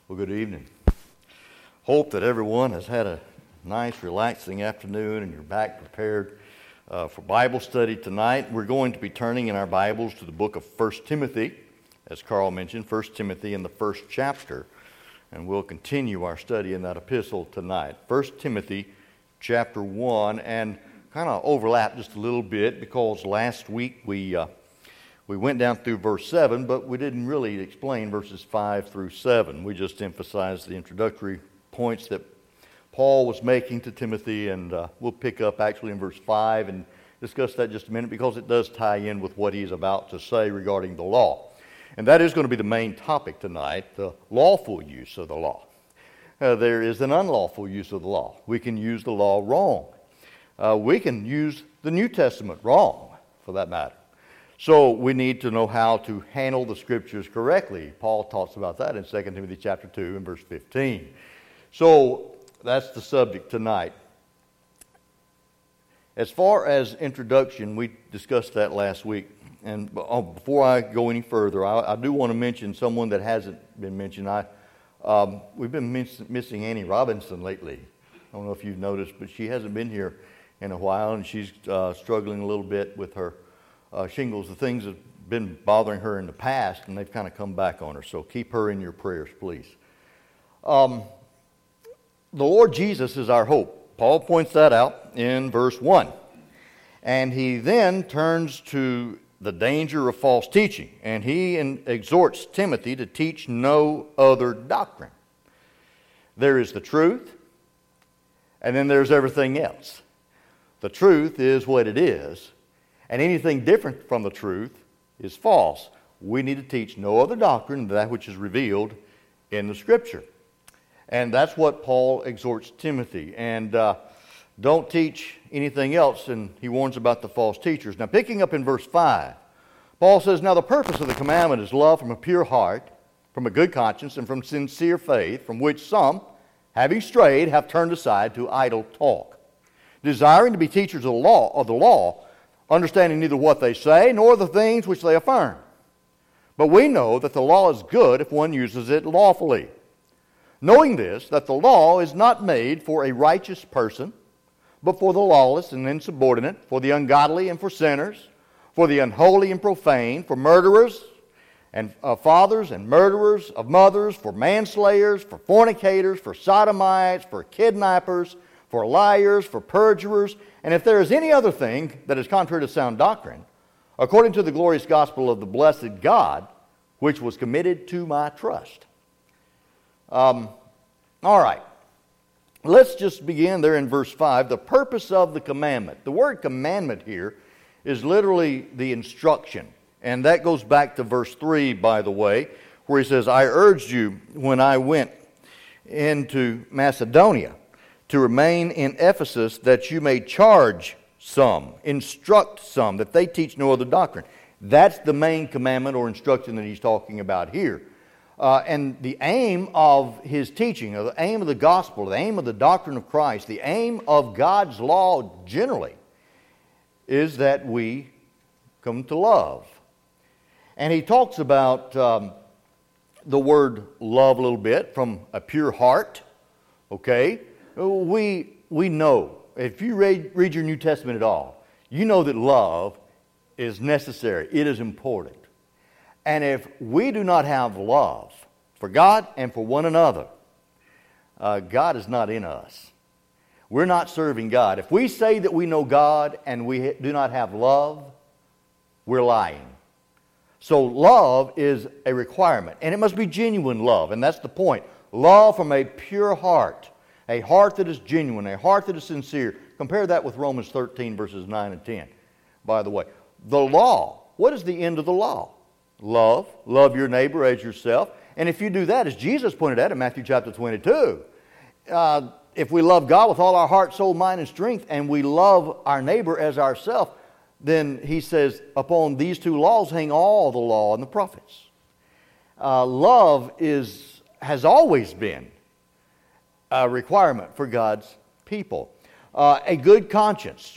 Well, good evening. Hope that everyone has had a nice, relaxing afternoon and you're back prepared for Bible study tonight. We're going to be turning in our Bibles to the book of 1 Timothy, as Carl mentioned, 1 Timothy in the first chapter. And we'll continue our study in that epistle tonight. 1 Timothy chapter 1, and kind of overlap just a little bit because last week we went down through verse 7, but we didn't really explain verses 5 through 7. We just emphasized the introductory points that Paul was making to Timothy, and we'll pick up actually in verse 5 and discuss that just a minute because it does tie in with what he's about to say regarding the law. And that is going to be the main topic tonight, the lawful use of the law. There is an unlawful use of the law. We can use the law wrong. We can use the New Testament wrong, for that matter. So we need to know how to handle the Scriptures correctly. Paul talks about that in 2 Timothy chapter 2 and verse 15. So that's the subject tonight. As far as introduction, we discussed that last week. And before I go any further, I do want to mention someone that hasn't been mentioned. We've been missing Annie Robinson lately. I don't know if you've noticed, but she hasn't been here in a while, and she's struggling a little bit with her shingles. The things that have been bothering her in the past, and they've kind of come back on her. So keep her in your prayers, please. The Lord Jesus is our hope. Paul points that out in verse 1. And he then turns to the danger of false teaching, and he exhorts Timothy to teach no other doctrine. There is the truth, and then there's everything else. The truth is what it is, and anything different from the truth is false. We need to teach no other doctrine than that which is revealed in the Scripture. And that's what Paul exhorts Timothy. And don't teach anything else, and he warns about the false teachers. Now, picking up in verse 5, Paul says, "Now the purpose of the commandment is love from a pure heart, from a good conscience, and from sincere faith, from which some, having strayed, have turned aside to idle talk, desiring to be teachers of the law, understanding neither what they say nor the things which they affirm. But we know that the law is good if one uses it lawfully. Knowing this, that the law is not made for a righteous person, but for the lawless and insubordinate, for the ungodly and for sinners, for the unholy and profane, for murderers and fathers and murderers of mothers, for manslayers, for fornicators, for sodomites, for kidnappers, for liars, for perjurers, and if there is any other thing that is contrary to sound doctrine, according to the glorious gospel of the blessed God, which was committed to my trust." All right. Let's just begin there in verse 5. The purpose of the commandment. The word commandment here is literally the instruction. And that goes back to verse 3, by the way, where he says, "I urged you when I went into Macedonia to remain in Ephesus, that you may charge some, instruct some, that they teach no other doctrine." That's the main commandment or instruction that he's talking about here. And the aim of his teaching, or the aim of the gospel, the aim of the doctrine of Christ, the aim of God's law generally, is that we come to love. And he talks about the word love a little bit, from a pure heart. Okay? We know, if you read your New Testament at all, you know that love is necessary. It is important. And if we do not have love for God and for one another, God is not in us. We're not serving God. If we say that we know God and we do not have love, we're lying. So love is a requirement, and it must be genuine love, and that's the point. Love from a pure heart, a heart that is genuine, a heart that is sincere. Compare that with Romans 13, verses 9 and 10, by the way. The law, what is the end of the law? Love your neighbor as yourself. And if you do that, as Jesus pointed out in Matthew chapter 22, if we love God with all our heart, soul, mind, and strength, and we love our neighbor as ourselves, then he says, upon these two laws hang all the law and the prophets. Love has always been a requirement for God's people. A good conscience,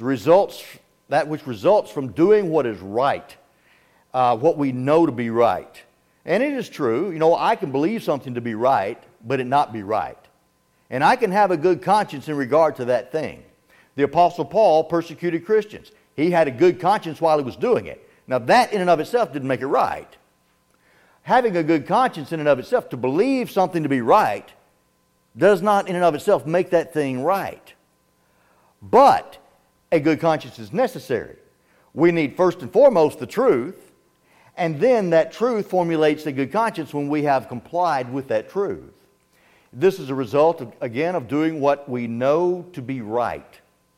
that which results from doing what is right, what we know to be right. And it is true, I can believe something to be right, but it not be right. And I can have a good conscience in regard to that thing. The Apostle Paul persecuted Christians. He had a good conscience while he was doing it. Now that in and of itself didn't make it right. Having a good conscience in and of itself, to believe something to be right, does not in and of itself make that thing right. But a good conscience is necessary. We need first and foremost the truth, and then that truth formulates a good conscience when we have complied with that truth. This is a result, of doing what we know to be right.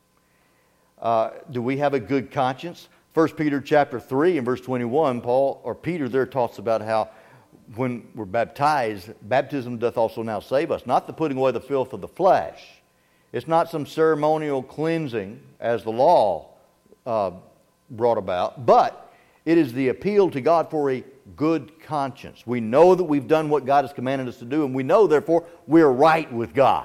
Do we have a good conscience? 1 Peter chapter 3 and verse 21, Peter there talks about how when we're baptized, baptism doth also now save us. Not the putting away the filth of the flesh. It's not some ceremonial cleansing as the law brought about, but it is the appeal to God for a good conscience. We know that we've done what God has commanded us to do, and we know, therefore, we're right with God.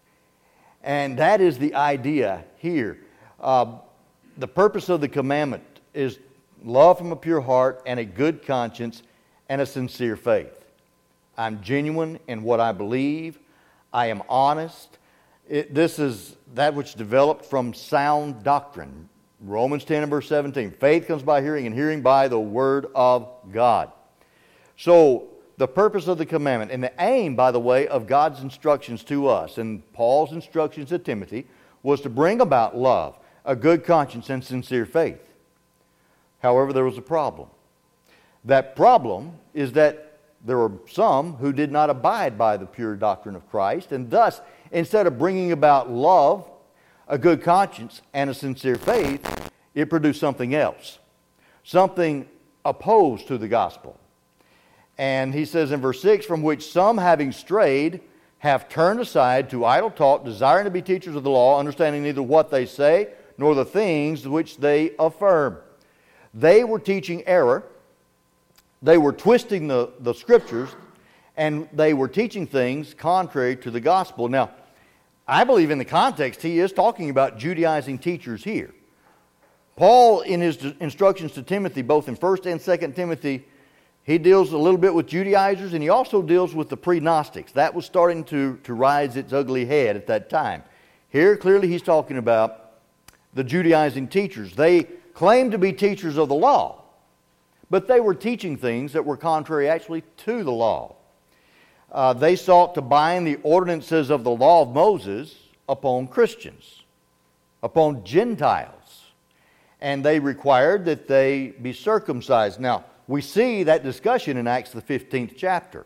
And that is the idea here. The purpose of the commandment is love from a pure heart and a good conscience and a sincere faith. I'm genuine in what I believe. I am honest. This is that which developed from sound doctrine. Romans 10 and verse 17. Faith comes by hearing, and hearing by the Word of God. So, the purpose of the commandment, and the aim, by the way, of God's instructions to us, and Paul's instructions to Timothy, was to bring about love, a good conscience, and sincere faith. However, there was a problem. That problem is that there were some who did not abide by the pure doctrine of Christ, and thus, instead of bringing about love, a good conscience, and a sincere faith, it produced something else, something opposed to the gospel. And he says in verse 6, from which some, having strayed, have turned aside to idle talk, desiring to be teachers of the law, understanding neither what they say, nor the things which they affirm. They were teaching error. They were twisting the Scriptures, and they were teaching things contrary to the gospel. Now, I believe in the context he is talking about Judaizing teachers here. Paul, in his instructions to Timothy, both in 1 and 2 Timothy, he deals a little bit with Judaizers, and he also deals with the pre-Gnostics. That was starting to rise its ugly head at that time. Here, clearly, he's talking about the Judaizing teachers. They claimed to be teachers of the law, but they were teaching things that were contrary actually to the law. They sought to bind the ordinances of the law of Moses upon Christians, upon Gentiles, and they required that they be circumcised. Now, we see that discussion in Acts the 15th chapter.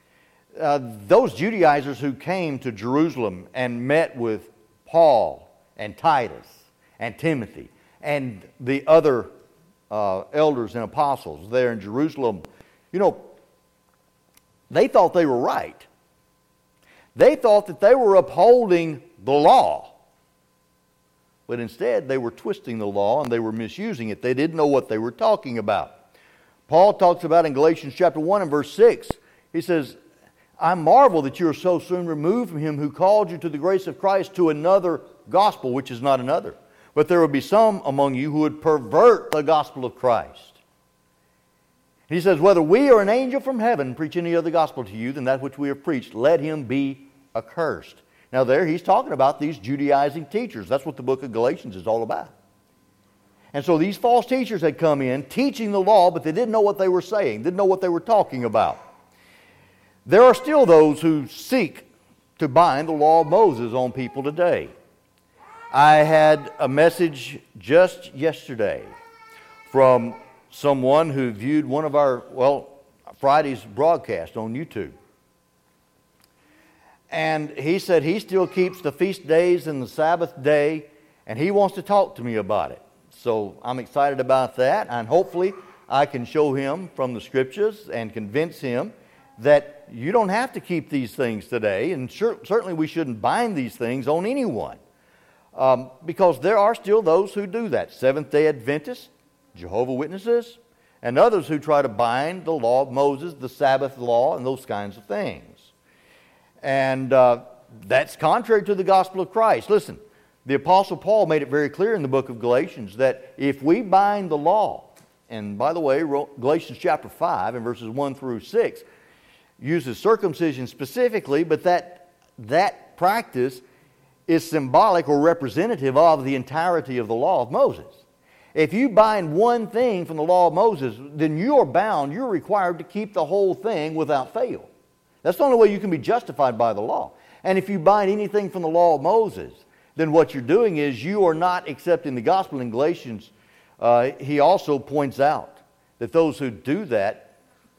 Those Judaizers who came to Jerusalem and met with Paul and Titus and Timothy and the other elders and apostles there in Jerusalem, they thought they were right. They thought that they were upholding the law. But instead, they were twisting the law and they were misusing it. They didn't know what they were talking about. Paul talks about in Galatians chapter 1 and verse 6, he says, I marvel that you are so soon removed from him who called you to the grace of Christ to another gospel, which is not another. But there will be some among you who would pervert the gospel of Christ. He says, whether we or an angel from heaven preach any other gospel to you than that which we have preached, let him be accursed. Now there he's talking about these Judaizing teachers. That's what the book of Galatians is all about. And so these false teachers had come in teaching the law, but they didn't know what they were saying, didn't know what they were talking about. There are still those who seek to bind the law of Moses on people today. I had a message just yesterday from someone who viewed one of our, Friday's broadcast on YouTube. And he said he still keeps the feast days and the Sabbath day, and he wants to talk to me about it. So I'm excited about that, and hopefully I can show him from the Scriptures and convince him that you don't have to keep these things today, and certainly we shouldn't bind these things on anyone. Because there are still those who do that. Seventh-day Adventists, Jehovah's Witnesses, and others who try to bind the law of Moses, the Sabbath law, and those kinds of things. And that's contrary to the gospel of Christ. Listen, the Apostle Paul made it very clear in the book of Galatians that if we bind the law And by the way, Galatians chapter 5 and verses 1 through 6 uses circumcision specifically, but that practice is symbolic or representative of the entirety of the law of Moses. If you bind one thing from the law of Moses, then you're required to keep the whole thing without fail. That's the only way you can be justified by the law. And if you bind anything from the law of Moses, then what you're doing is you are not accepting the gospel. In Galatians, he also points out that those who do that,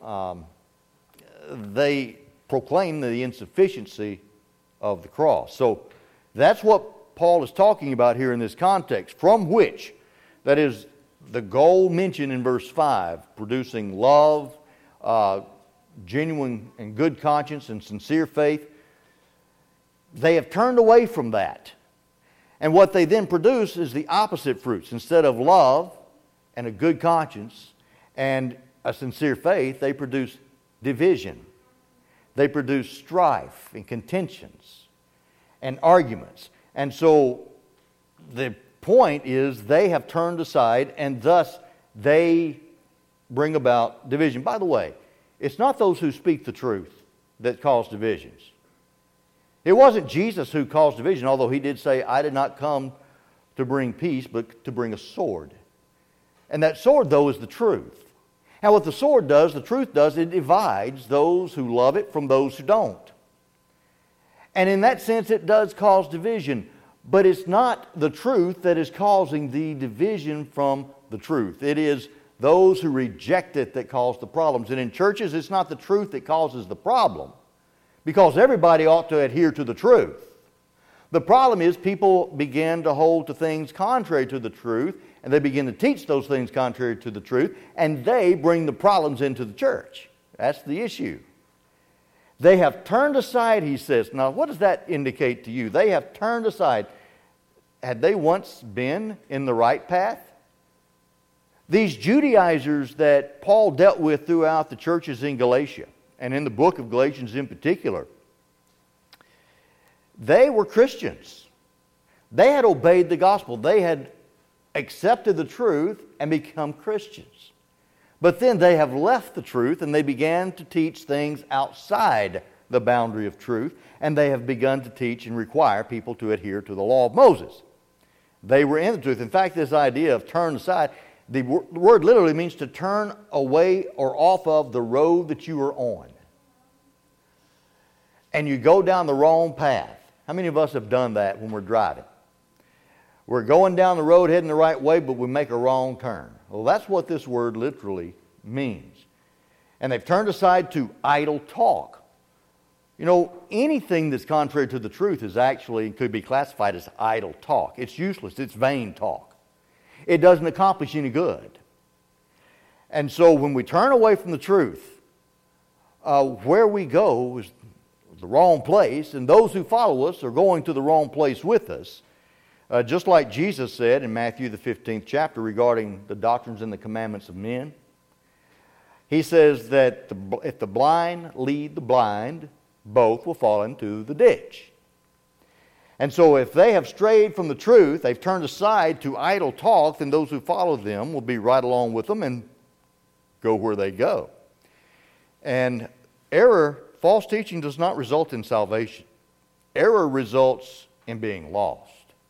they proclaim the insufficiency of the cross. So that's what Paul is talking about here in this context, from which, that is, the goal mentioned in verse 5, producing love, genuine and good conscience and sincere faith, they have turned away from that. And what they then produce is the opposite fruits. Instead of love and a good conscience and a sincere faith, they produce division. They produce strife and contentions and arguments. And so the point is they have turned aside, and thus they bring about division. By the way, it's not those who speak the truth that cause divisions. It wasn't Jesus who caused division, although he did say, I did not come to bring peace, but to bring a sword. And that sword, though, is the truth. Now, what the sword does, the truth does, it divides those who love it from those who don't. And in that sense, it does cause division. But it's not the truth that is causing the division from the truth. It is those who reject it that cause the problems. And in churches, it's not the truth that causes the problem, because everybody ought to adhere to the truth. The problem is people begin to hold to things contrary to the truth, and they begin to teach those things contrary to the truth, and they bring the problems into the church. That's the issue. They have turned aside, he says. Now, what does that indicate to you? They have turned aside. Had they once been in the right path? These Judaizers that Paul dealt with throughout the churches in Galatia, and in the book of Galatians in particular, they were Christians. They had obeyed the gospel. They had accepted the truth and become Christians. But then they have left the truth and they began to teach things outside the boundary of truth, and they have begun to teach and require people to adhere to the law of Moses. They were in the truth. In fact, this idea of turn aside, the word literally means to turn away or off of the road that you are on. And you go down the wrong path. How many of us have done that when we're driving? We're going down the road heading the right way, but we make a wrong turn. Well, that's what this word literally means. And they've turned aside to idle talk. You know, anything that's contrary to the truth is actually, could be classified as idle talk. It's useless. It's vain talk. It doesn't accomplish any good. And so when we turn away from the truth, where we go is the wrong place, and those who follow us are going to the wrong place with us. Just like Jesus said in Matthew the 15th chapter regarding the doctrines and the commandments of men. He says that if the blind lead the blind, both will fall into the ditch. And so if they have strayed from the truth, they've turned aside to idle talk, then those who follow them will be right along with them and go where they go. And false teaching does not result in salvation. Error results in being lost.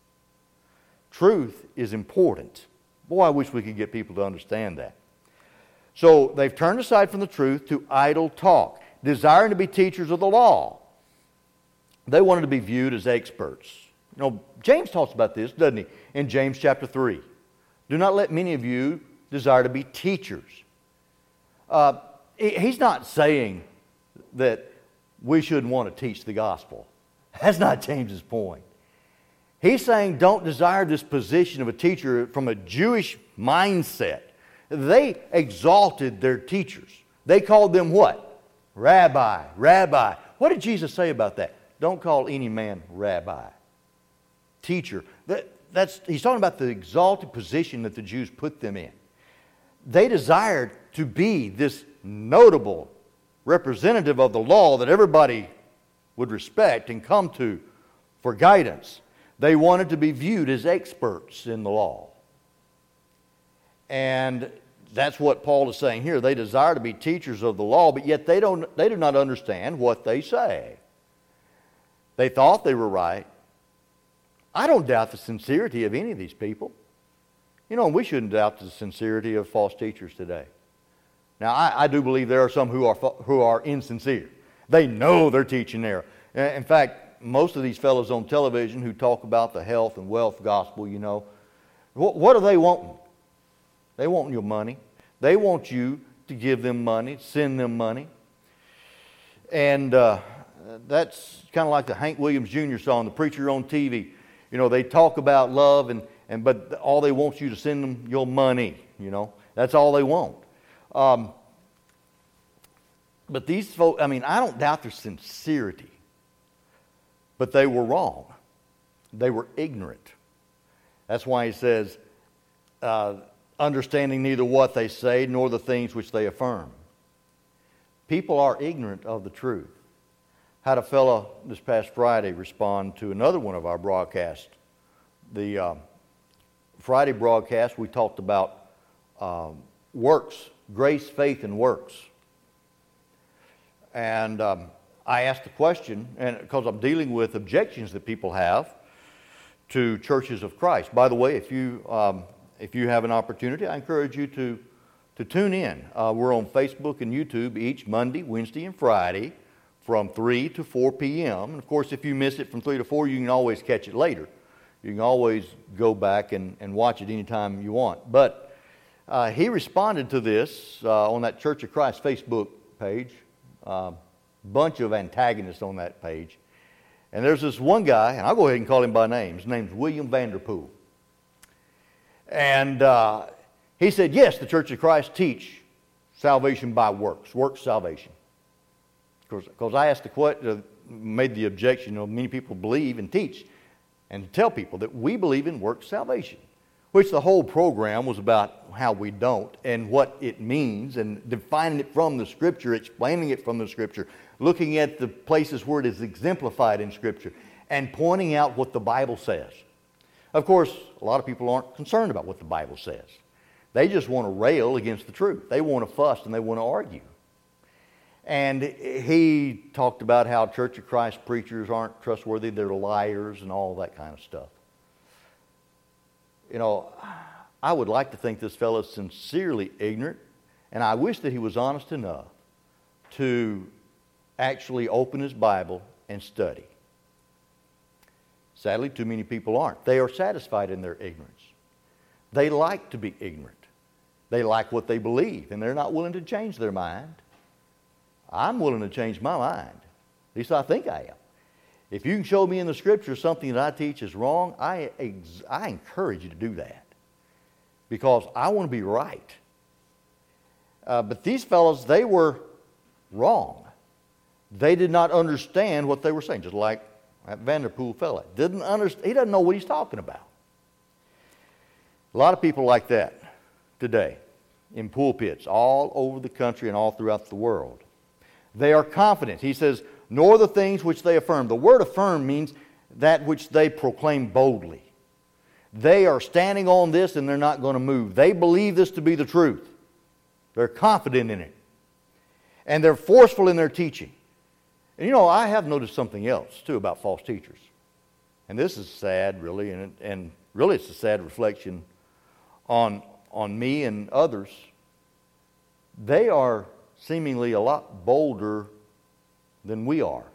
Truth is important. Boy, I wish we could get people to understand that. So they've turned aside from the truth to idle talk, desiring to be teachers of the law. They wanted to be viewed as experts. You know, James talks about this, doesn't he? In James chapter 3. Do not let many of you desire to be teachers. He's not saying that we shouldn't want to teach the gospel. That's not James's point. He's saying don't desire this position of a teacher from a Jewish mindset. They exalted their teachers. They called them what? Rabbi, rabbi. What did Jesus say about that? Don't call any man rabbi. Teacher. He's talking about the exalted position that the Jews put them in. They desired to be this notable representative of the law that everybody would respect and come to for guidance. They wanted to be viewed as experts in the law. And That's what Paul is saying here. They desire to be teachers of the law, but yet they do not understand what they say. They thought they were right. I don't doubt the sincerity of any of these people. You know, we shouldn't doubt the sincerity of false teachers today. Now, I do believe there are some who are insincere. They know they're teaching error. In fact, most of these fellows on television who talk about the health and wealth gospel, you know, what are they wanting? They want your money. They want you to give them money, send them money. And that's kind of like the Hank Williams Jr. song, The Preacher on TV. You know, they talk about love, but all they want you to send them your money, you know. That's all they want. But these folks, I mean, I don't doubt their sincerity. But they were wrong. They were ignorant. That's why he says, understanding neither what they say nor the things which they affirm. People are ignorant of the truth. Had a fellow this past Friday respond to another one of our broadcasts. The Friday broadcast, we talked about works, grace, faith, and works. And I asked the question, and because I'm dealing with objections that people have to churches of Christ. By the way, if you have an opportunity, I encourage you to tune in. We're on Facebook and YouTube each Monday, Wednesday, and Friday from 3 to 4 p.m. And of course, if you miss it from 3 to 4, you can always catch it later. You can always go back and watch it anytime you want. But he responded to this on that Church of Christ Facebook page. Bunch of antagonists on that page. And there's this one guy, and I'll go ahead and call him by name. His name's William Vanderpool. And he said, yes, the Church of Christ teach salvation by works salvation. Because I asked the question, made the objection, you know, many people believe and teach and tell people that we believe in works salvation, which the whole program was about how we don't and what it means and defining it from the Scripture, explaining it from the Scripture, looking at the places where it is exemplified in Scripture, and pointing out what the Bible says. Of course, a lot of people aren't concerned about what the Bible says. They just want to rail against the truth. They want to fuss and they want to argue. And he talked about how Church of Christ preachers aren't trustworthy, they're liars and all that kind of stuff. You know, I would like to think this fellow is sincerely ignorant, and I wish that he was honest enough to actually open his Bible and study. Sadly, too many people aren't. They are satisfied in their ignorance. They like to be ignorant. They like what they believe, and they're not willing to change their mind. I'm willing to change my mind. At least I think I am. If you can show me in the Scripture something that I teach is wrong, I encourage you to do that. Because I want to be right. But these fellows, they were wrong. They did not understand what they were saying. Just like that Vanderpool fellow. He doesn't know what he's talking about. A lot of people like that today in pulpits all over the country and all throughout the world. They are confident. He says, nor the things which they affirm. The word affirm means that which they proclaim boldly. They are standing on this and they're not going to move. They believe this to be the truth. They're confident in it. And they're forceful in their teaching. And you know, I have noticed something else too about false teachers. And this is sad, really, and really it's a sad reflection on me and others. They are seemingly a lot bolder than we are.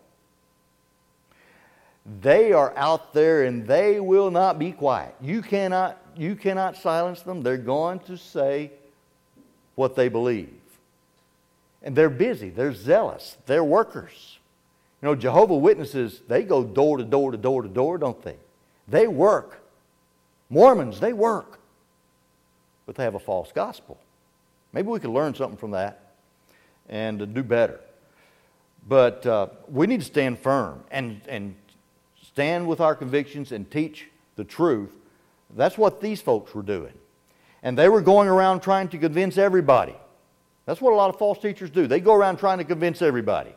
They are out there and they will not be quiet. You cannot silence them. They're going to say what they believe. And they're busy. They're zealous. They're workers. You know, Jehovah's Witnesses, they go door to door to door to door, don't they? They work. Mormons, they work. But they have a false gospel. Maybe we could learn something from that and do better. But we need to stand firm and stand with our convictions and teach the truth. That's what these folks were doing. And they were going around trying to convince everybody. That's what a lot of false teachers do. They go around trying to convince everybody.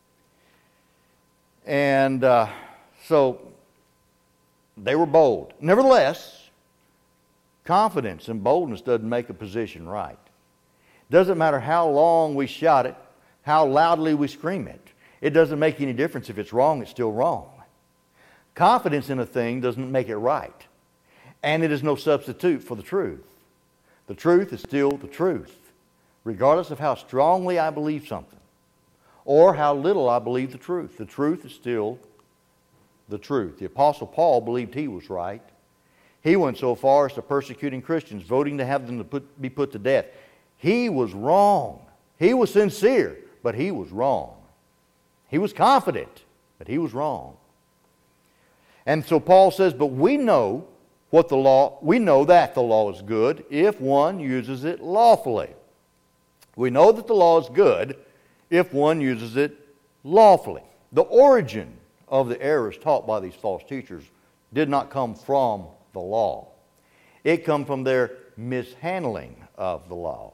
And so they were bold. Nevertheless, confidence and boldness doesn't make a position right. Doesn't matter how long we shout it, how loudly we scream it. It doesn't make any difference. If it's wrong, it's still wrong. Confidence in a thing doesn't make it right. And it is no substitute for the truth. The truth is still the truth, regardless of how strongly I believe something or how little I believe the truth. The truth is still the truth. The Apostle Paul believed he was right. He went so far as to persecuting Christians, voting to have them be put to death. He was wrong. He was sincere, but he was wrong. He was confident, but he was wrong. And so Paul says, but we know that the law is good if one uses it lawfully. We know that the law is good if one uses it lawfully. The origin of the errors taught by these false teachers did not come from the law. It come from their mishandling of the law.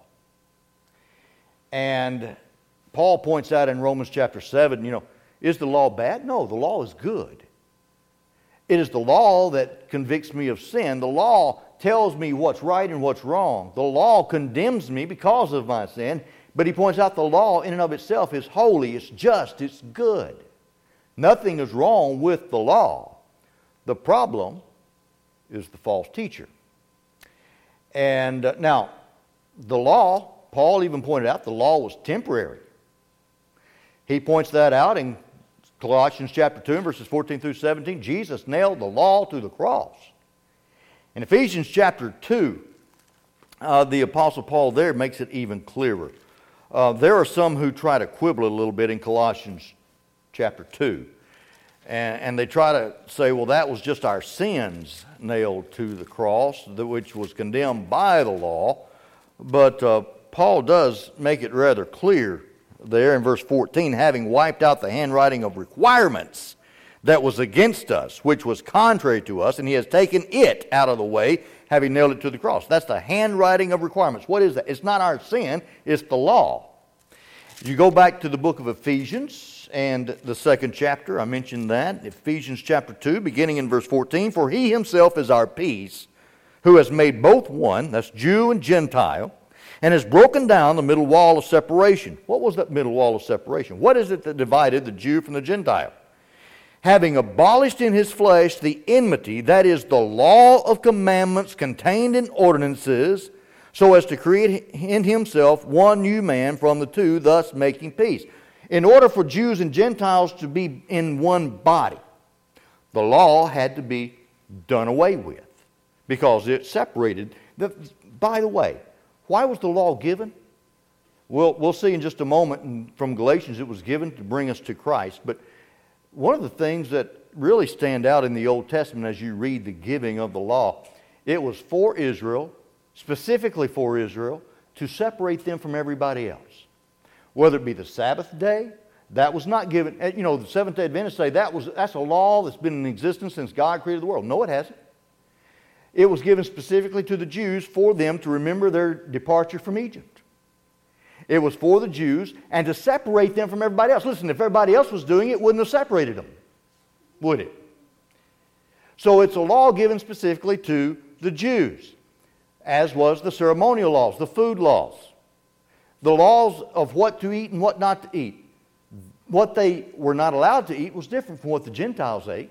And Paul points out in Romans chapter 7, is the law bad? No, the law is good. It is the law that convicts me of sin. The law tells me what's right and what's wrong. The law condemns me because of my sin. But he points out the law in and of itself is holy, it's just, it's good. Nothing is wrong with the law. The problem is the false teacher. And now, the law, Paul even pointed out, the law was temporary. He points that out in Colossians chapter 2, verses 14 through 17. Jesus nailed the law to the cross. In Ephesians chapter 2, the Apostle Paul there makes it even clearer. There are some who try to quibble a little bit in Colossians chapter 2. And they try to say, well, that was just our sins nailed to the cross, which was condemned by the law. But Paul does make it rather clear there in verse 14, having wiped out the handwriting of requirements that was against us, which was contrary to us, and he has taken it out of the way, having nailed it to the cross. That's the handwriting of requirements. What is that? It's not our sin, it's the law. You go back to the book of Ephesians and the second chapter, I mentioned that, Ephesians chapter 2, beginning in verse 14, for he himself is our peace, who has made both one, that's Jew and Gentile, and has broken down the middle wall of separation. What was that middle wall of separation? What is it that divided the Jew from the Gentile? Having abolished in his flesh the enmity, that is, the law of commandments contained in ordinances, so as to create in himself one new man from the two, thus making peace. In order for Jews and Gentiles to be in one body, the law had to be done away with because it separated. By the way, why was the law given? We'll see in just a moment. And from Galatians, it was given to bring us to Christ. But one of the things that really stand out in the Old Testament as you read the giving of the law, it was for Israel, specifically for Israel, to separate them from everybody else. Whether it be the Sabbath day, that was not given. The Seventh-day Adventists say that's a law that's been in existence since God created the world. No, it hasn't. It was given specifically to the Jews for them to remember their departure from Egypt. It was for the Jews and to separate them from everybody else. Listen, if everybody else was doing it, it wouldn't have separated them, would it? So it's a law given specifically to the Jews, as was the ceremonial laws, the food laws, the laws of what to eat and what not to eat. What they were not allowed to eat was different from what the Gentiles ate.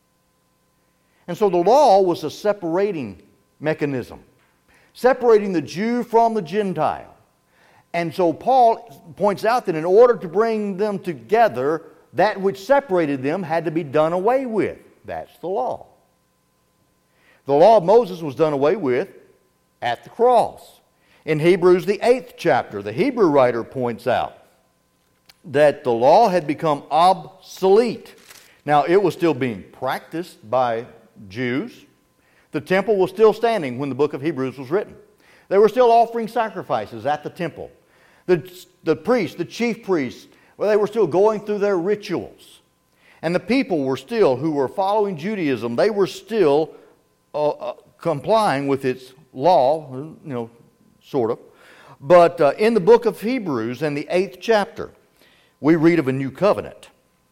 And so the law was a separating mechanism, separating the Jew from the Gentile. And so Paul points out that in order to bring them together, that which separated them had to be done away with. That's the law. The law of Moses was done away with at the cross. In Hebrews, the 8th chapter, the Hebrew writer points out that the law had become obsolete. Now, it was still being practiced by Jews. The temple was still standing when the book of Hebrews was written. They were still offering sacrifices at the temple. The priests, the chief priests, they were still going through their rituals. And the people were still, who were following Judaism, they were still complying with its law, sort of. But in the book of Hebrews, in the 8th chapter, we read of a new covenant.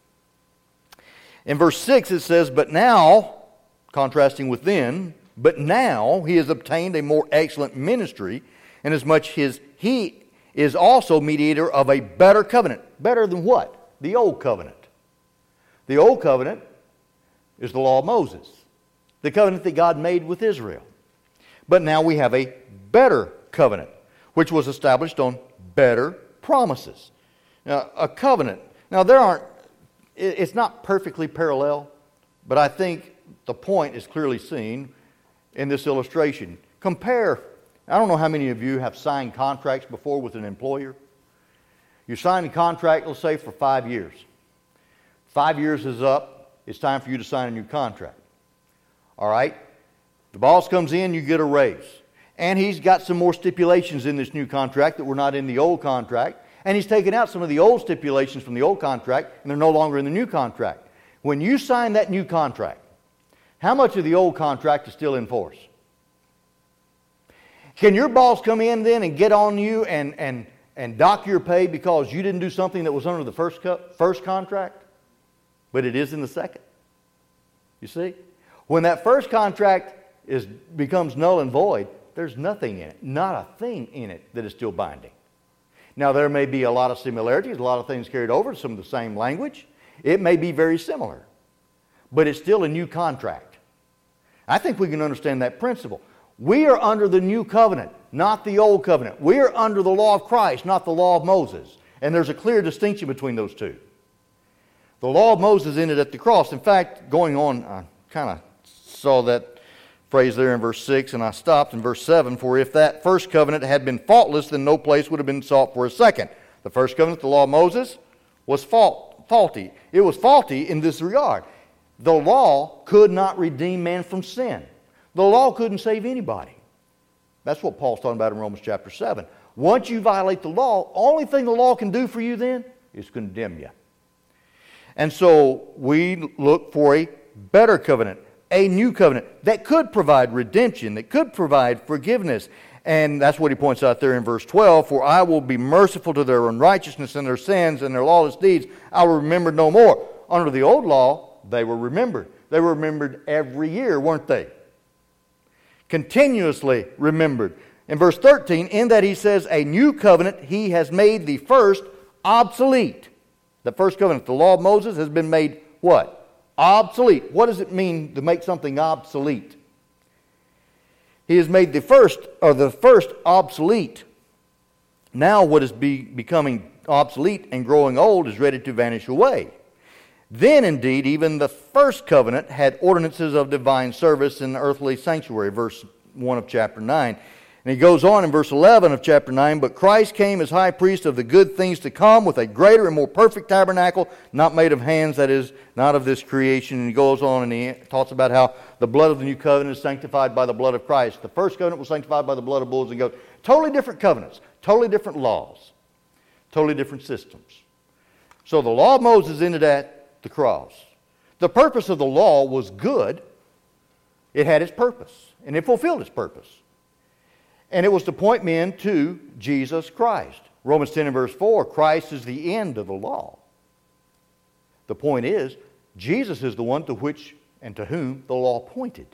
In verse 6 it says, but now, contrasting with then, but now he has obtained a more excellent ministry, inasmuch as he is also mediator of a better covenant. Better than what? The old covenant. The old covenant is the law of Moses, the covenant that God made with Israel. But now we have a better covenant, which was established on better promises. Now, a covenant. Now, it's not perfectly parallel, but I think the point is clearly seen in this illustration. Compare, I don't know how many of you have signed contracts before with an employer. You sign a contract, let's say, for 5 years. 5 years is up. It's time for you to sign a new contract. All right? The boss comes in, you get a raise. And he's got some more stipulations in this new contract that were not in the old contract. And he's taken out some of the old stipulations from the old contract, and they're no longer in the new contract. When you sign that new contract, how much of the old contract is still in force? Can your boss come in then and get on you and dock your pay because you didn't do something that was under the first contract, but it is in the second? You see? When that first contract becomes null and void, there's nothing in it, not a thing in it that is still binding. Now, there may be a lot of similarities, a lot of things carried over, some of the same language. It may be very similar, but it's still a new contract. I think we can understand that principle. We are under the new covenant, not the old covenant. We are under the law of Christ, not the law of Moses. And there's a clear distinction between those two. The law of Moses ended at the cross. In fact, going on, I kind of saw that phrase there in verse 6, and I stopped in verse 7. For if that first covenant had been faultless, then no place would have been sought for a second. The first covenant, the law of Moses, was faulty. It was faulty in this regard. The law could not redeem man from sin. The law couldn't save anybody. That's what Paul's talking about in Romans chapter 7. Once you violate the law, only thing the law can do for you then is condemn you. And so we look for a better covenant, a new covenant that could provide redemption, that could provide forgiveness. And that's what he points out there in verse 12. For I will be merciful to their unrighteousness and their sins and their lawless deeds. I will remember no more. Under the old law, they were remembered. They were remembered every year, weren't they? Continuously remembered. In verse 13, in that he says, a new covenant, he has made the first obsolete. The first covenant, the law of Moses, has been made what? Obsolete. What does it mean to make something obsolete? He has made the first obsolete. Now what is becoming obsolete and growing old is ready to vanish away. Then indeed, even the first covenant had ordinances of divine service in the earthly sanctuary, verse 1 of chapter 9. And he goes on in verse 11 of chapter 9, but Christ came as high priest of the good things to come with a greater and more perfect tabernacle, not made of hands, that is, not of this creation. And he goes on and he talks about how the blood of the new covenant is sanctified by the blood of Christ. The first covenant was sanctified by the blood of bulls and goats. Totally different covenants, totally different laws, totally different systems. So the law of Moses ended at the cross. The purpose of the law was good. It had its purpose, and it fulfilled its purpose. And it was to point men to Jesus Christ. Romans 10 and verse 4, Christ is the end of the law. The point is, Jesus is the one to which and to whom the law pointed.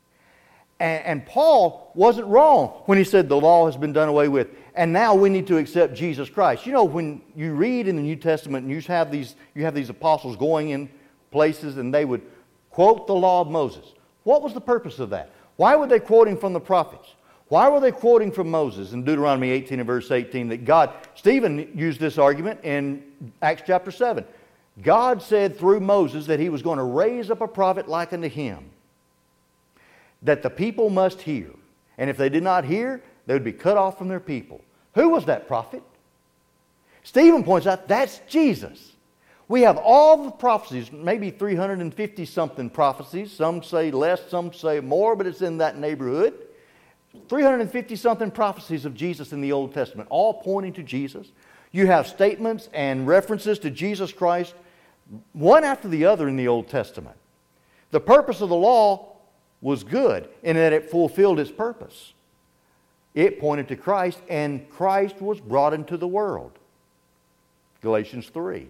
And Paul wasn't wrong when he said the law has been done away with, and now we need to accept Jesus Christ. You know, when you read in the New Testament and you have these apostles going in places and they would quote the law of Moses. What was the purpose of that? Why were they quoting from the prophets? Why were they quoting from Moses in Deuteronomy 18 and verse 18 that Stephen used this argument in Acts chapter 7. God said through Moses that he was going to raise up a prophet like unto him, that the people must hear. And if they did not hear, they would be cut off from their people. Who was that prophet? Stephen points out that's Jesus. We have all the prophecies, maybe 350-something prophecies. Some say less, some say more, but it's in that neighborhood. 350-something prophecies of Jesus in the Old Testament, all pointing to Jesus. You have statements and references to Jesus Christ, one after the other in the Old Testament. The purpose of the law was good in that it fulfilled its purpose. It pointed to Christ, and Christ was brought into the world. Galatians 3.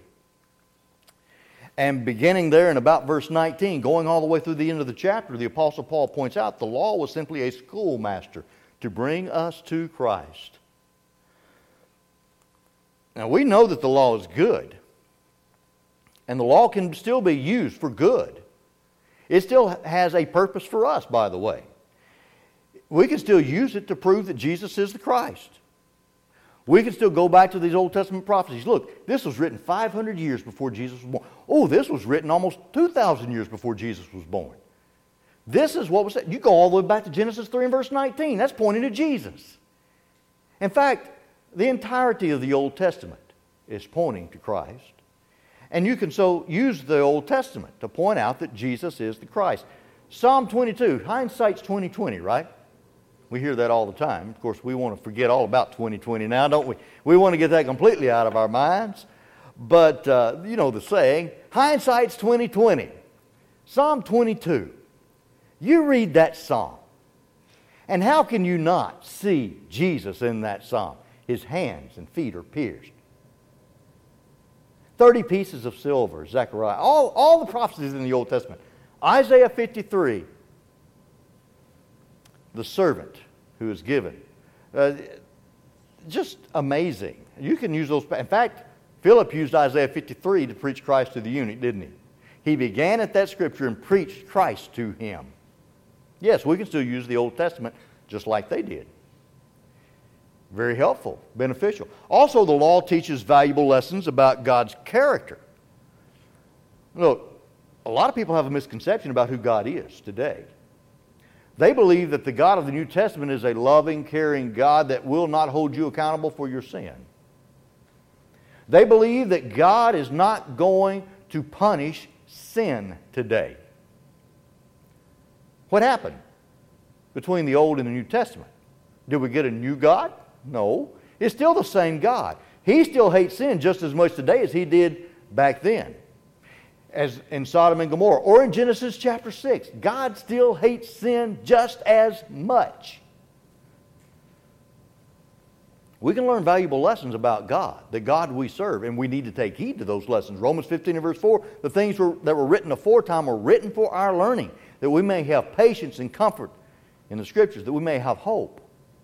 And beginning there in about verse 19, going all the way through the end of the chapter, the Apostle Paul points out the law was simply a schoolmaster to bring us to Christ. Now, we know that the law is good. And the law can still be used for good. It still has a purpose for us, by the way. We can still use it to prove that Jesus is the Christ. We can still go back to these Old Testament prophecies. Look, this was written 500 years before Jesus was born. Oh, this was written almost 2,000 years before Jesus was born. This is what was said. You go all the way back to Genesis 3 and verse 19. That's pointing to Jesus. In fact, the entirety of the Old Testament is pointing to Christ. And you can so use the Old Testament to point out that Jesus is the Christ. Psalm 22, hindsight's 20/20, right? We hear that all the time. Of course, we want to forget all about 20/20 now, don't we? We want to get that completely out of our minds. But, you know the saying, hindsight's 20/20. Psalm 22. You read that psalm. And how can you not see Jesus in that psalm? His hands and feet are pierced. 30 pieces of silver, Zechariah. All the prophecies in the Old Testament. Isaiah 53. The servant who is given. Just amazing. You can use those. In fact, Philip used Isaiah 53 to preach Christ to the eunuch, didn't he? He began at that scripture and preached Christ to him. Yes, we can still use the Old Testament just like they did. Very helpful, beneficial. Also, the law teaches valuable lessons about God's character. Look, a lot of people have a misconception about who God is today. They believe that the God of the New Testament is a loving, caring God that will not hold you accountable for your sin. They believe that God is not going to punish sin today. What happened between the Old and the New Testament? Did we get a new God? No. It's still the same God. He still hates sin just as much today as he did back then. As in Sodom and Gomorrah. Or in Genesis chapter 6. God still hates sin just as much. We can learn valuable lessons about God, the God we serve, and we need to take heed to those lessons. Romans 15 and verse 4, the things that were written aforetime were written for our learning, that we may have patience and comfort in the Scriptures, that we may have hope.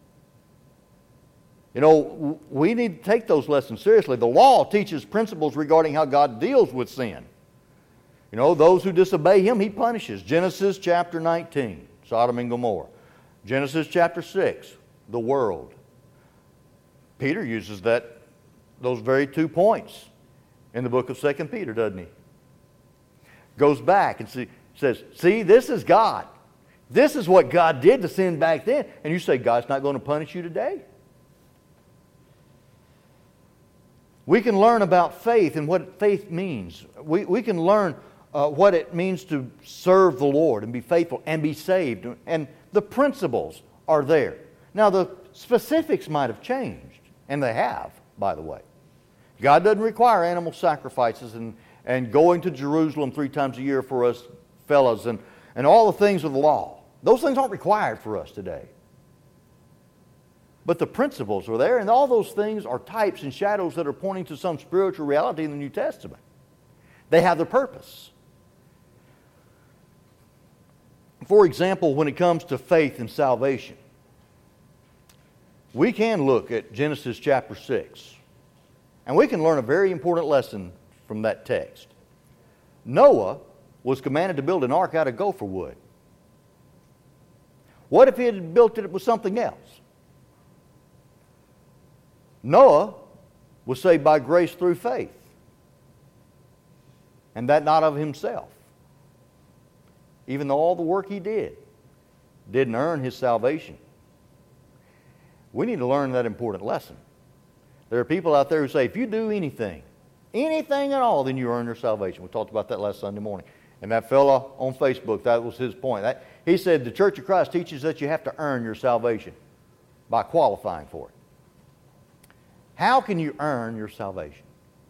You know, we need to take those lessons seriously. The law teaches principles regarding how God deals with sin. You know, those who disobey Him, He punishes. Genesis chapter 19, Sodom and Gomorrah. Genesis chapter 6, the world. Peter uses those very 2 points in the book of 2 Peter, doesn't he? Goes back and says, see, this is God. This is what God did to sin back then. And you say, God's not going to punish you today? We can learn about faith and what faith means. We can learn what it means to serve the Lord and be faithful and be saved. And the principles are there. Now, the specifics might have changed. And they have, by the way. God doesn't require animal sacrifices and going to Jerusalem 3 times a year for us fellas and all the things of the law. Those things aren't required for us today. But the principles are there, and all those things are types and shadows that are pointing to some spiritual reality in the New Testament. They have their purpose. For example, when it comes to faith and salvation, we can look at Genesis chapter 6, and we can learn a very important lesson from that text. Noah was commanded to build an ark out of gopher wood. What if he had built it with something else? Noah was saved by grace through faith, and that not of himself. Even though all the work he didn't earn his salvation. We need to learn that important lesson. There are people out there who say, if you do anything at all, then you earn your salvation. We talked about that last Sunday morning. And that fellow on Facebook, that was his point. He said the Church of Christ teaches that you have to earn your salvation by qualifying for it. How can you earn your salvation?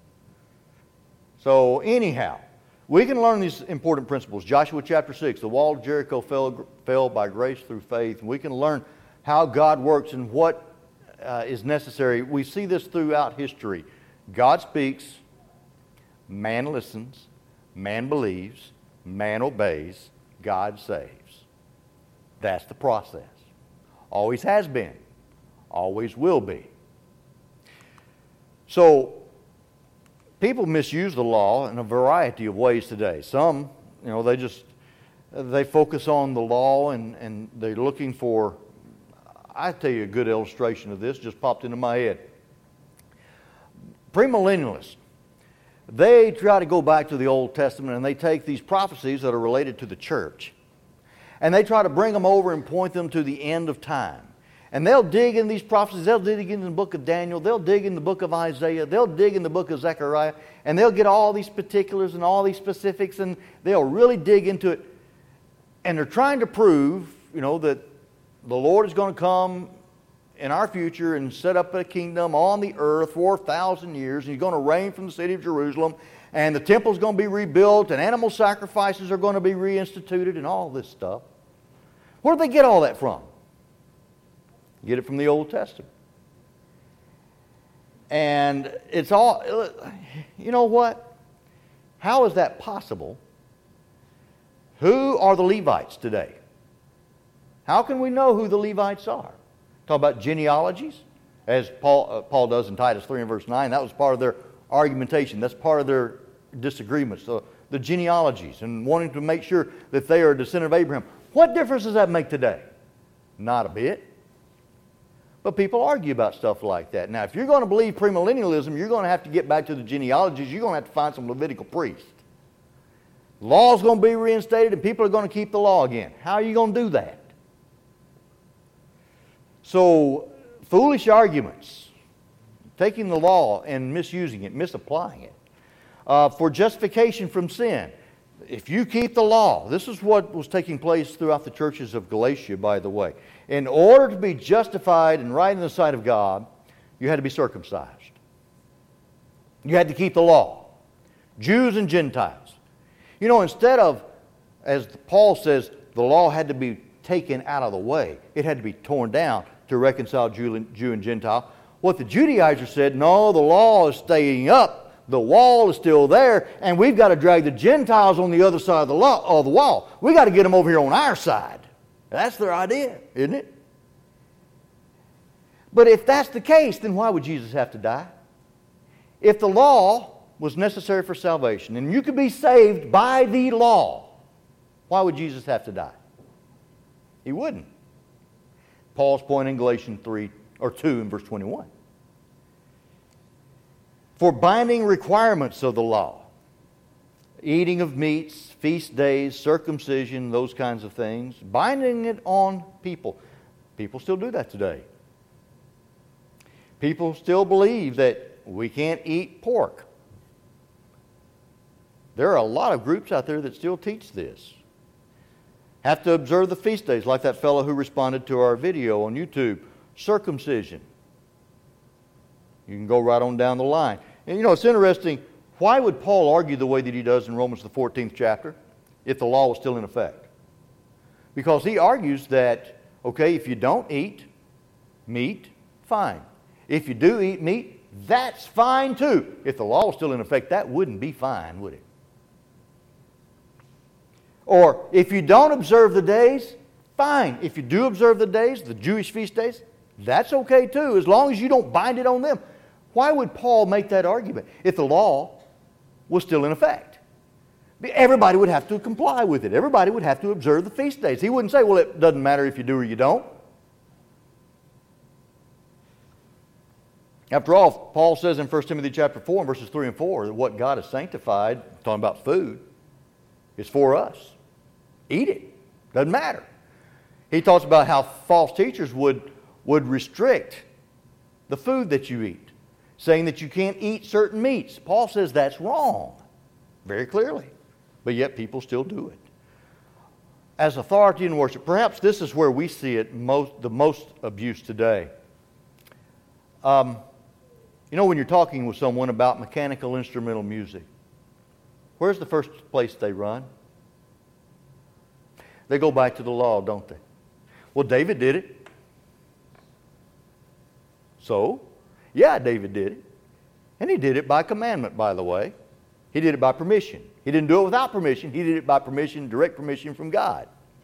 So anyhow, we can learn these important principles. Joshua chapter 6, the wall of Jericho fell by grace through faith. And we can learn how God works and what is necessary. We see this throughout history. God speaks, man listens, man believes, man obeys, God saves. That's the process. Always has been, always will be. So, people misuse the law in a variety of ways today. Some, they focus on the law and they're looking for, I tell you a good illustration of this, just popped into my head. Premillennialists, they try to go back to the Old Testament and they take these prophecies that are related to the church and they try to bring them over and point them to the end of time. And they'll dig in these prophecies, they'll dig in the book of Daniel, they'll dig in the book of Isaiah, they'll dig in the book of Zechariah, and they'll get all these particulars and all these specifics, and they'll really dig into it. And they're trying to prove, that the Lord is going to come in our future and set up a kingdom on the earth for 1,000 years, and He's going to reign from the city of Jerusalem, and the temple's going to be rebuilt, and animal sacrifices are going to be reinstituted, and all this stuff. Where did they get all that from? Get it from the Old Testament. And it's all, you know what? How is that possible? Who are the Levites today? How can we know who the Levites are? Talk about genealogies, as Paul does in Titus 3 and verse 9. That was part of their argumentation. That's part of their disagreements. So the genealogies and wanting to make sure that they are a descendant of Abraham. What difference does that make today? Not a bit. But people argue about stuff like that. Now, if you're going to believe premillennialism, you're going to have to get back to the genealogies. You're going to have to find some Levitical priest. Law is going to be reinstated and people are going to keep the law again. How are you going to do that? So, foolish arguments, taking the law and misusing it, misapplying it, for justification from sin. If you keep the law, this is what was taking place throughout the churches of Galatia, by the way. In order to be justified and right in the sight of God, you had to be circumcised. You had to keep the law. Jews and Gentiles. Instead of, as Paul says, the law had to be taken out of the way. It had to be torn down to reconcile Jew and Gentile. What the Judaizers said, no, the law is staying up. The wall is still there, and we've got to drag the Gentiles on the other side of the wall. We've got to get them over here on our side. That's their idea, isn't it? But if that's the case, then why would Jesus have to die? If the law was necessary for salvation, and you could be saved by the law, why would Jesus have to die? He wouldn't. Paul's point in Galatians 2 in verse 21. For binding requirements of the law, eating of meats, feast days, circumcision, those kinds of things, binding it on people. People still do that today. People still believe that we can't eat pork. There are a lot of groups out there that still teach this. Have to observe the feast days, like that fellow who responded to our video on YouTube. Circumcision. You can go right on down the line. And it's interesting, why would Paul argue the way that he does in Romans the 14th chapter if the law was still in effect? Because he argues that, okay, if you don't eat meat, fine. If you do eat meat, that's fine too. If the law was still in effect, that wouldn't be fine, would it? Or if you don't observe the days, fine. If you do observe the days, the Jewish feast days, that's okay too, as long as you don't bind it on them. Why would Paul make that argument if the law was still in effect? Everybody would have to comply with it. Everybody would have to observe the feast days. He wouldn't say, well, it doesn't matter if you do or you don't. After all, Paul says in 1 Timothy chapter 4, verses 3 and 4, that what God has sanctified, talking about food, is for us. Eat it. Doesn't matter. He talks about how false teachers would restrict the food that you eat, saying that you can't eat certain meats. Paul says that's wrong, very clearly. But yet people still do it. As authority in worship, perhaps this is where we see it the most abuse today. When you're talking with someone about mechanical instrumental music, where's the first place they run? They go back to the law, don't they? Well, David did it. So, yeah, David did it. And he did it by commandment, by the way. He did it by permission. He didn't do it without permission. He did it by permission, direct permission from God.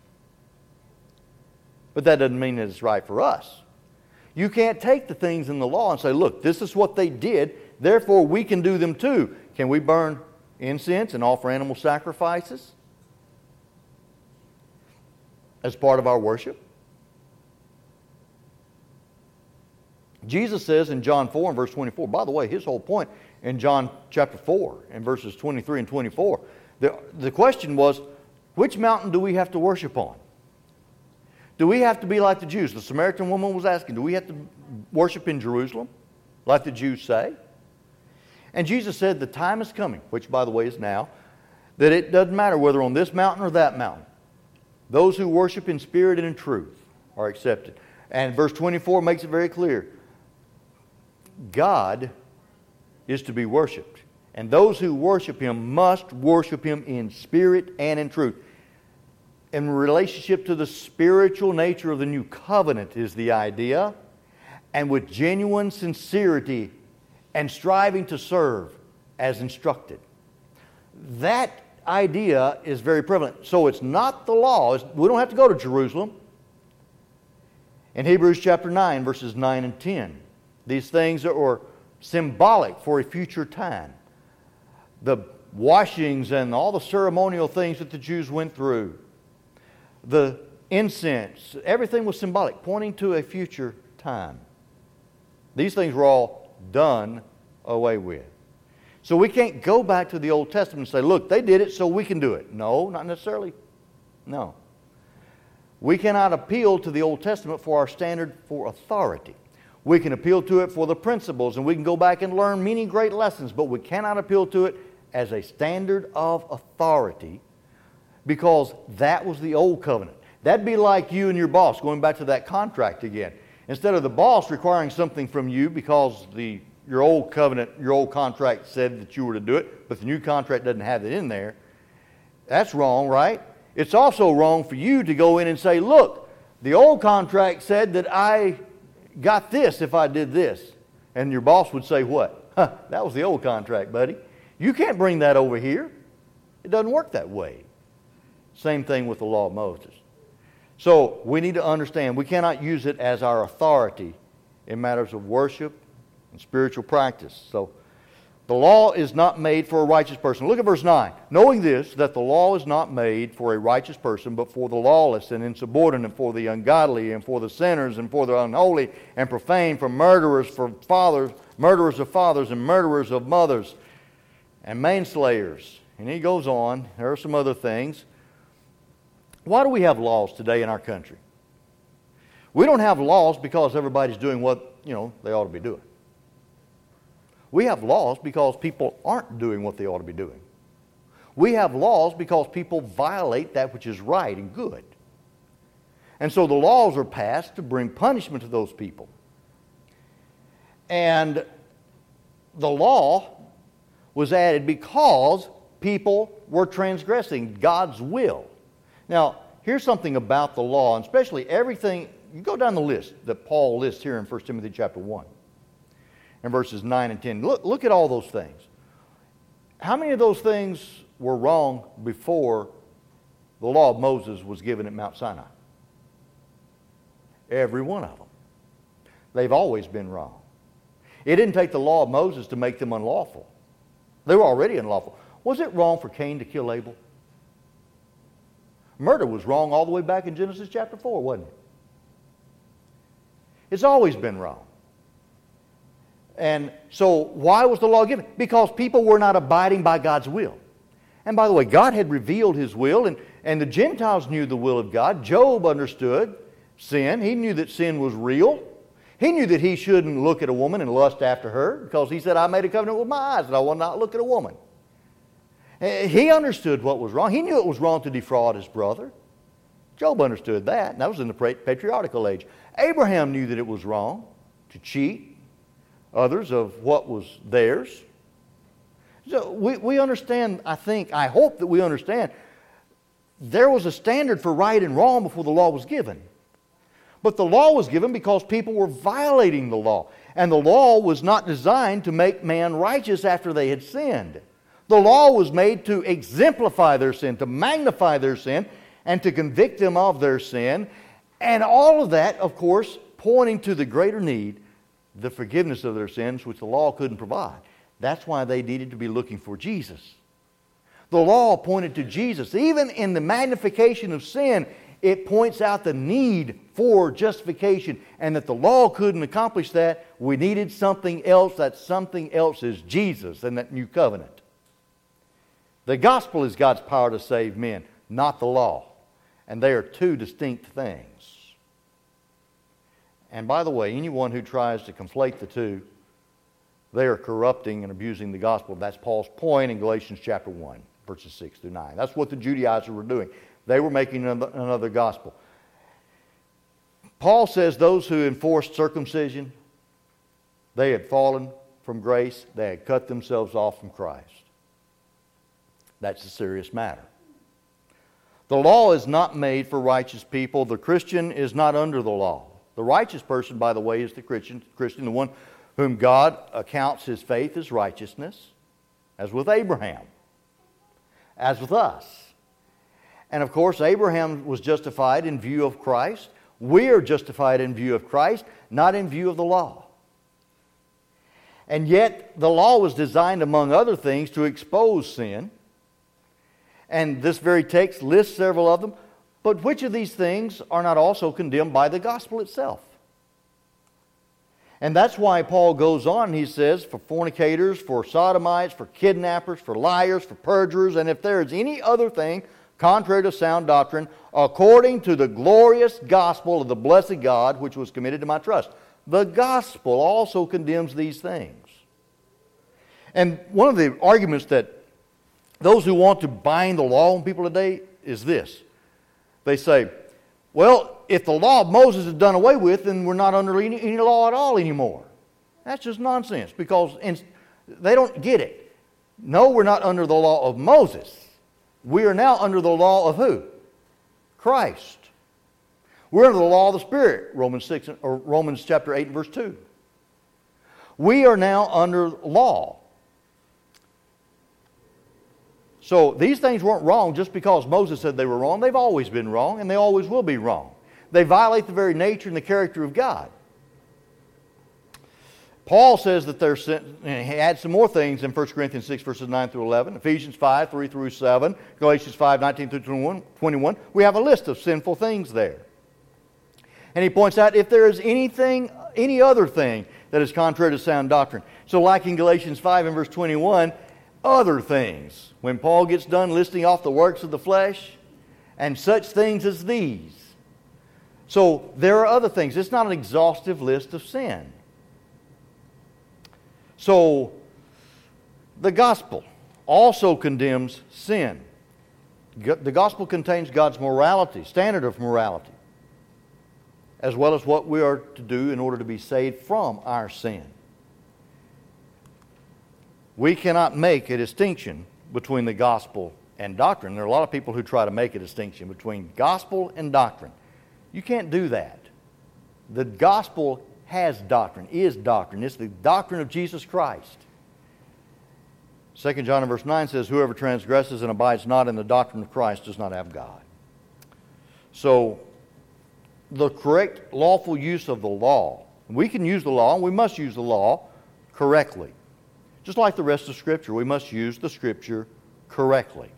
But that doesn't mean that it's right for us. You can't take the things in the law and say, look, this is what they did. Therefore, we can do them too. Can we burn incense and offer animal sacrifices as part of our worship? Jesus says in John 4 and verse 24, by the way, his whole point in John chapter 4 and verses 23 and 24, the question was, which mountain do we have to worship on? Do we have to be like the Jews? The Samaritan woman was asking, do we have to worship in Jerusalem, like the Jews say? And Jesus said, the time is coming, which by the way is now, that it doesn't matter whether on this mountain or that mountain. Those who worship in spirit and in truth are accepted. And verse 24 makes it very clear. God is to be worshiped. And those who worship Him must worship Him in spirit and in truth. In relationship to the spiritual nature of the new covenant is the idea. And with genuine sincerity and striving to serve as instructed. That idea is very prevalent. So it's not the law. We don't have to go to Jerusalem. In Hebrews chapter 9, verses 9 and 10, these things are symbolic for a future time. The washings and all the ceremonial things that the Jews went through, the incense, everything was symbolic, pointing to a future time. These things were all done away with. So we can't go back to the Old Testament and say, look, they did it so we can do it. No, not necessarily. No. We cannot appeal to the Old Testament for our standard for authority. We can appeal to it for the principles, and we can go back and learn many great lessons, but we cannot appeal to it as a standard of authority because that was the old covenant. That'd be like you and your boss, going back to that contract again. Instead of the boss requiring something from you because your old covenant, your old contract said that you were to do it, but the new contract doesn't have it in there, that's wrong, right? It's also wrong for you to go in and say, look, the old contract said that I got this if I did this. And your boss would say what? That was the old contract, buddy. You can't bring that over here. It doesn't work that way. Same thing with the law of Moses. So we need to understand we cannot use it as our authority in matters of worship and spiritual practice. So the law is not made for a righteous person. Look at verse 9. Knowing this, that the law is not made for a righteous person, but for the lawless and insubordinate, for the ungodly, and for the sinners, and for the unholy, and profane, for murderers, for fathers, murderers of fathers, and murderers of mothers, and manslayers. And he goes on. There are some other things. Why do we have laws today in our country? We don't have laws because everybody's doing what, they ought to be doing. We have laws because people aren't doing what they ought to be doing. We have laws because people violate that which is right and good. And so the laws are passed to bring punishment to those people. And the law was added because people were transgressing God's will. Now, here's something about the law, and especially everything, you go down the list that Paul lists here in 1 Timothy chapter 1. In verses 9 and 10. Look at all those things. How many of those things were wrong before the law of Moses was given at Mount Sinai? Every one of them. They've always been wrong. It didn't take the law of Moses to make them unlawful. They were already unlawful. Was it wrong for Cain to kill Abel? Murder was wrong all the way back in Genesis chapter 4, wasn't it? It's always been wrong. And so why was the law given? Because people were not abiding by God's will. And by the way, God had revealed His will, and the Gentiles knew the will of God. Job understood sin. He knew that sin was real. He knew that he shouldn't look at a woman and lust after her because he said, I made a covenant with my eyes that I will not look at a woman. He understood what was wrong. He knew it was wrong to defraud his brother. Job understood that. And that was in the patriarchal age. Abraham knew that it was wrong to cheat others of what was theirs. So we understand, I hope that we understand, there was a standard for right and wrong before the law was given. But the law was given because people were violating the law. And the law was not designed to make man righteous after they had sinned. The law was made to exemplify their sin, to magnify their sin, and to convict them of their sin. And all of that, of course, pointing to the greater need the forgiveness of their sins, which the law couldn't provide. That's why they needed to be looking for Jesus. The law pointed to Jesus. Even in the magnification of sin, it points out the need for justification, and that the law couldn't accomplish that. We needed something else. That something else is Jesus and that new covenant. The gospel is God's power to save men, not the law. And they are two distinct things. And by the way, anyone who tries to conflate the two, they are corrupting and abusing the gospel. That's Paul's point in Galatians chapter 1, verses 6 through 9. That's what the Judaizers were doing. They were making another gospel. Paul says those who enforced circumcision, they had fallen from grace. They had cut themselves off from Christ. That's a serious matter. The law is not made for righteous people. The Christian is not under the law. The righteous person, by the way, is the Christian, the one whom God accounts his faith as righteousness, as with Abraham, as with us. And of course, Abraham was justified in view of Christ. We are justified in view of Christ, not in view of the law. And yet, the law was designed, among other things, to expose sin. And this very text lists several of them. But which of these things are not also condemned by the gospel itself? And that's why Paul goes on, he says, for fornicators, for sodomites, for kidnappers, for liars, for perjurers, and if there is any other thing contrary to sound doctrine, according to the glorious gospel of the blessed God, which was committed to my trust. The gospel also condemns these things. And one of the arguments that those who want to bind the law on people today is this. They say, well, if the law of Moses is done away with, then we're not under any law at all anymore. That's just nonsense, because they don't get it. No, we're not under the law of Moses. We are now under the law of who? Christ. We're under the law of the Spirit, Romans chapter 8 and verse 2. We are now under law. So these things weren't wrong just because Moses said they were wrong. They've always been wrong, and they always will be wrong. They violate the very nature and the character of God. Paul says that he adds some more things in 1 Corinthians 6, verses 9 through 11, Ephesians 5, 3 through 7, Galatians 5, 19 through 21. We have a list of sinful things there. And he points out if there is any other thing that is contrary to sound doctrine. So like in Galatians 5 and verse 21, other things. When Paul gets done listing off the works of the flesh and such things as these. So there are other things. It's not an exhaustive list of sin. So the gospel also condemns sin. The gospel contains God's morality, standard of morality, as well as what we are to do in order to be saved from our sin. We cannot make a distinction between the gospel and doctrine. There are a lot of people who try to make a distinction between gospel and doctrine. You can't do that. The gospel has doctrine, is doctrine. It's the doctrine of Jesus Christ. 2 John verse 9 says, whoever transgresses and abides not in the doctrine of Christ does not have God. So, the correct lawful use of the law. We can use the law, and we must use the law correctly. Just like the rest of Scripture, we must use the Scripture correctly.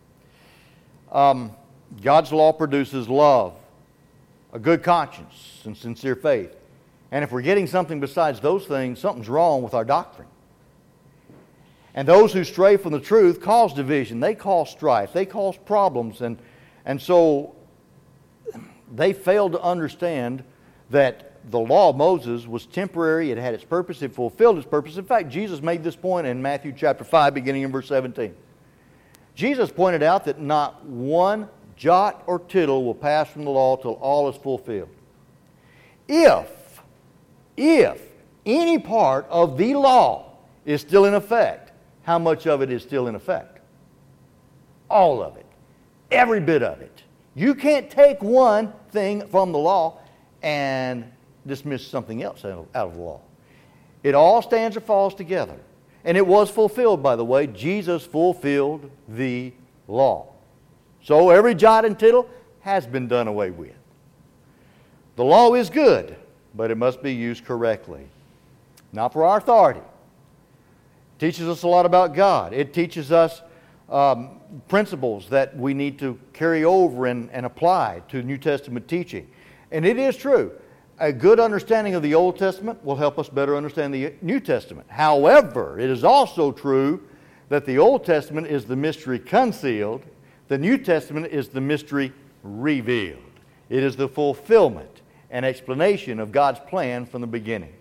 God's law produces love, a good conscience, and sincere faith. And if we're getting something besides those things, something's wrong with our doctrine. And those who stray from the truth cause division. They cause strife. They cause problems. And so they failed to understand that the law of Moses was temporary. It had its purpose. It fulfilled its purpose. In fact, Jesus made this point in Matthew chapter 5, beginning in verse 17. Jesus pointed out that not one jot or tittle will pass from the law till all is fulfilled. If any part of the law is still in effect, how much of it is still in effect? All of it. Every bit of it. You can't take one thing from the law and dismiss something else out of the law. It all stands or falls together. And it was fulfilled, by the way. Jesus fulfilled the law. So every jot and tittle has been done away with. The law is good, but it must be used correctly. not for our authority. It teaches us a lot about God. It teaches us principles that we need to carry over and apply to New Testament teaching. And it is true. A good understanding of the Old Testament will help us better understand the New Testament. However, it is also true that the Old Testament is the mystery concealed. The New Testament is the mystery revealed. It is the fulfillment and explanation of God's plan from the beginning.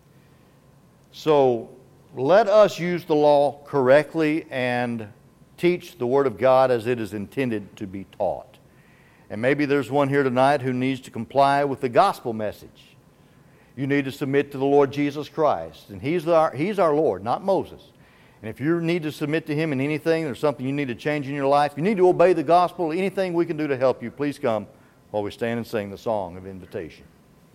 So let us use the law correctly and teach the Word of God as it is intended to be taught. And maybe there's one here tonight who needs to comply with the gospel message. You need to submit to the Lord Jesus Christ. And He's our Lord, not Moses. And if you need to submit to Him in anything, there's something you need to change in your life, you need to obey the gospel, anything we can do to help you, please come while we stand and sing the song of invitation.